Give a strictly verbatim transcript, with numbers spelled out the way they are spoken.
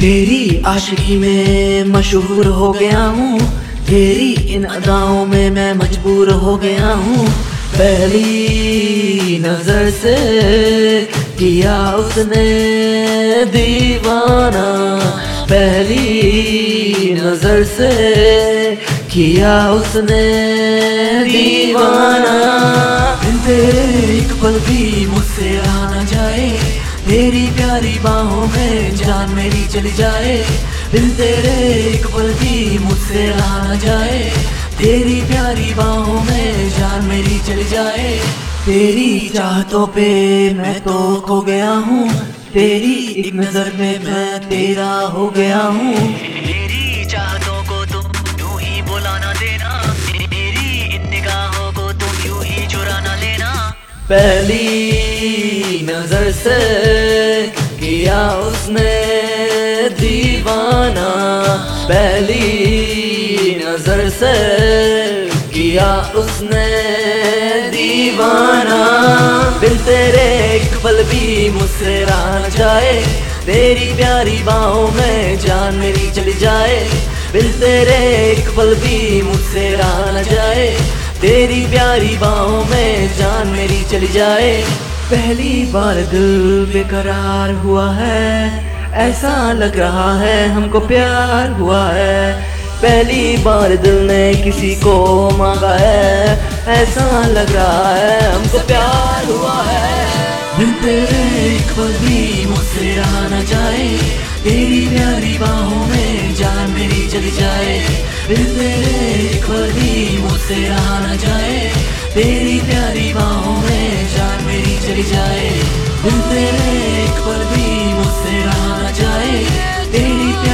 तेरी आशिकी में मशहूर हो गया हूँ, तेरी इन अदाओं में मैं मजबूर हो गया हूँ। पहली नजर से किया उसने दीवाना, पहली नजर से किया उसने दीवाना। तेरे एक पल भी मुझसे रहा न जाए, तेरी प्यारी बाहों में जान मेरी चली जाए। दिल तेरे एक पल भी मुझसे रहा न जाए, तेरी प्यारी बाहों में जान मेरी चली जाए। तेरी चाहतों पे मैं तो खो गया हूँ, तेरी एक नजर में मैं तेरा हो गया हूँ। मेरी चाहतों को तुम यूं ही बुला ना देना, मेरी इन निगाहों को तुम यूं ही चुरा ना लेना। पहली नजर से किया उसने दीवाना, पहली नजर से किया उसने दीवाना। दिल तेरे एक पल भी मुझसे रहा न जाए, तेरी प्यारी बाहों में जान मेरी चली जाए। दिल तेरे एक पल भी मुझसे रहा न जाए, तेरी प्यारी बाहों में जान मेरी चली जाए। पहली बार दिल बेकरार हुआ है, ऐसा लग रहा है हमको प्यार हुआ है। पहली बार दिल ने किसी को मांगा है, ऐसा लग रहा है हमको प्यार हुआ है। दिल तेरे एक पल भी मुझसे रहा न जाए, तेरी प्यारी बाहों में जान मेरी चली जाए। दिल तेरे एक पल भी मुझसे रहा न जाए, तेरी प्यारी बाहों में जान मेरी चली जाए। दिल तेरे एक पल भी मुझसे रहा न जाए, तेरी